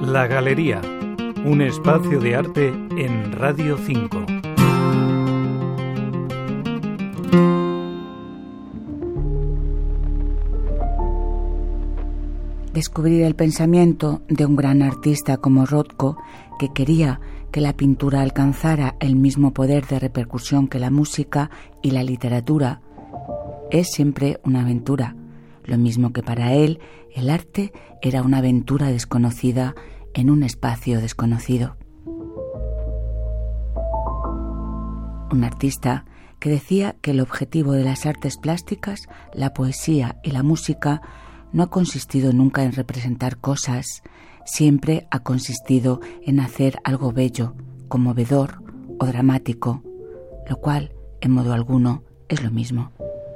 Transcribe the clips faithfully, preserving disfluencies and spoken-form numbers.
La Galería, un espacio de arte en Radio cinco. Descubrir el pensamiento de un gran artista como Rothko, que quería que la pintura alcanzara el mismo poder de repercusión que la música y la literatura, es siempre una aventura. Lo mismo que para él, el arte era una aventura desconocida en un espacio desconocido. Un artista que decía que el objetivo de las artes plásticas, la poesía y la música no ha consistido nunca en representar cosas, siempre ha consistido en hacer algo bello, conmovedor o dramático, lo cual, en modo alguno, es lo mismo.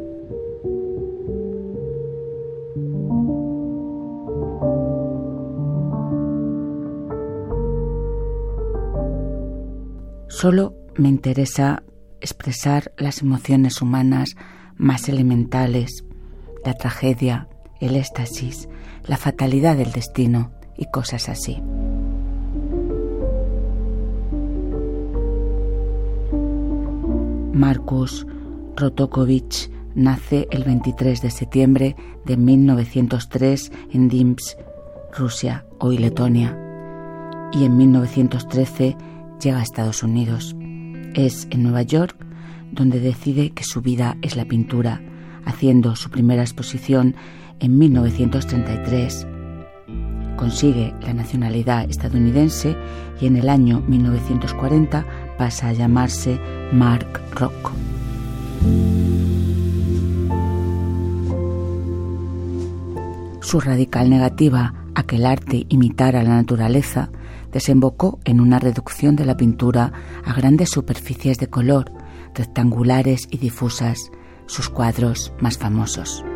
Solo me interesa expresar las emociones humanas más elementales, la tragedia, el éxtasis, la fatalidad del destino y cosas así. Markus Rostropovich nace el veintitrés de septiembre de mil novecientos tres en Dimsk, Rusia, hoy Letonia, y en mil novecientos trece llega a Estados Unidos. Es en Nueva York donde decide que su vida es la pintura, haciendo su primera exposición en mil novecientos treinta y tres. Consigue la nacionalidad estadounidense y en el año mil novecientos cuarenta pasa a llamarse Mark Rothko. Su radical negativa a que el arte imitara la naturaleza desembocó en una reducción de la pintura a grandes superficies de color, rectangulares y difusas, sus cuadros más famosos.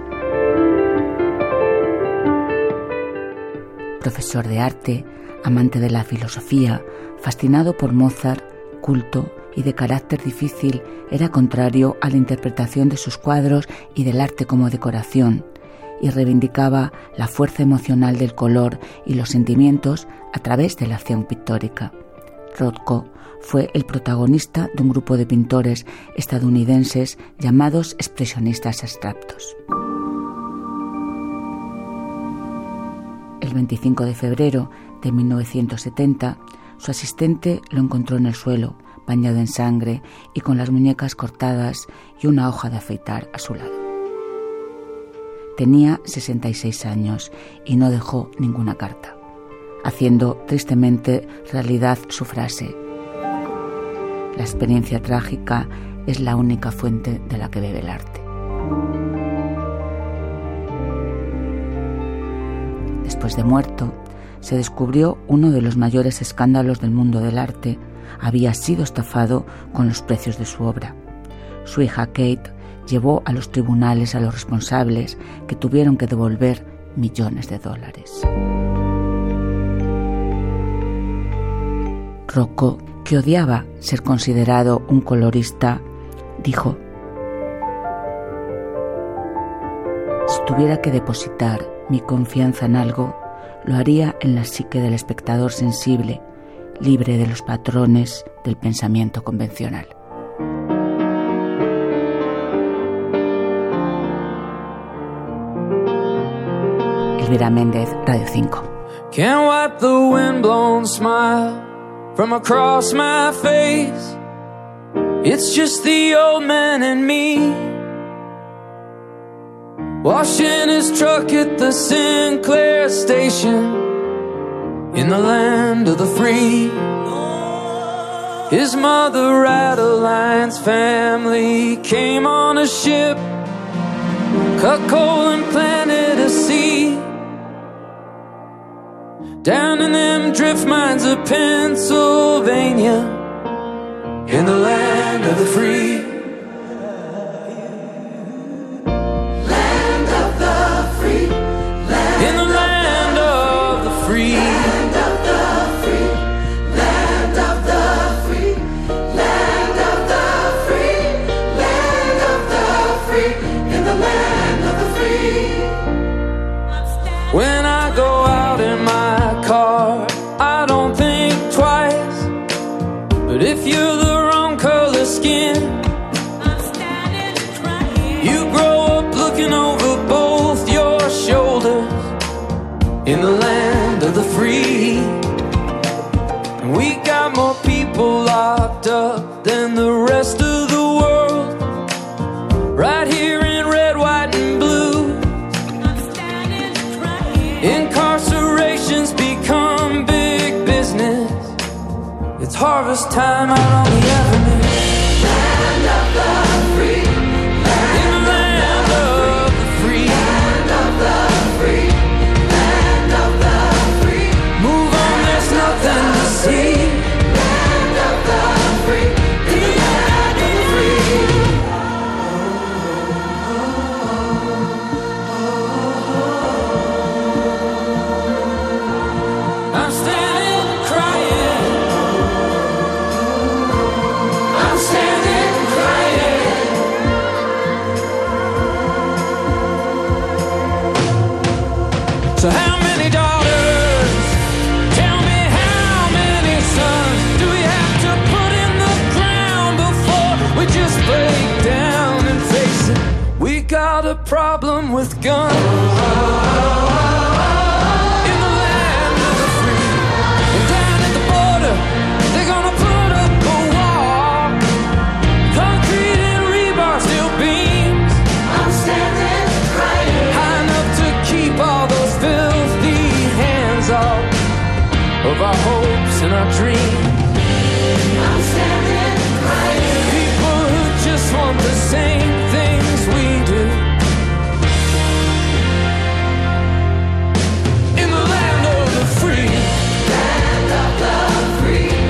Profesor de arte, amante de la filosofía, fascinado por Mozart, culto y de carácter difícil, era contrario a la interpretación de sus cuadros y del arte como decoración, y reivindicaba la fuerza emocional del color y los sentimientos a través de la acción pictórica. Rothko fue el protagonista de un grupo de pintores estadounidenses llamados expresionistas abstractos. El veinticinco de febrero de mil novecientos setenta, su asistente lo encontró en el suelo, bañado en sangre y con las muñecas cortadas y una hoja de afeitar a su lado. Tenía sesenta y seis años y no dejó ninguna carta, haciendo tristemente realidad su frase: la experiencia trágica es la única fuente de la que bebe el arte. Después de muerto, se descubrió uno de los mayores escándalos del mundo del arte. Había sido estafado con los precios de su obra. Su hija Kate llevó a los tribunales a los responsables, que tuvieron que devolver millones de dólares. Rothko, que odiaba ser considerado un colorista, dijo: si tuviera que depositar mi confianza en algo, lo haría en la psique del espectador sensible, libre de los patrones del pensamiento convencional. Elvira Méndez, Radio cinco. Can't wipe the windblown smile from across my face. It's just the old man and me, washing his truck at the Sinclair station in the land of the free. His mother, Adeline's family, came on a ship, cut coal and planted a seed down in them drift mines of Pennsylvania, in the land of the free. Land of the free. Land In the land of the free. Land of the free. Land of the free. Land of the free. Land of the free. In the land of the free. When I go out in my car in the land of the free. And we got more people locked up than the rest of the world, right here in red, white, and blue. Incarceration's become big business. It's harvest time out on the avenue. Land of the free, land In the land of the free, land of the free, land of the free, move on, there's nothing to see. land of the free, in the land of the free. I'm standing crying, I'm standing crying. so how many daughters? Tell me how many sons do we have to put in the ground before we just break down and face it? We got a problem with guns. In the land of the free, and down at the border, they're gonna put up a wall. Concrete and rebar, steel beams, I'm standing crying. high enough to keep all those filthy hands off of our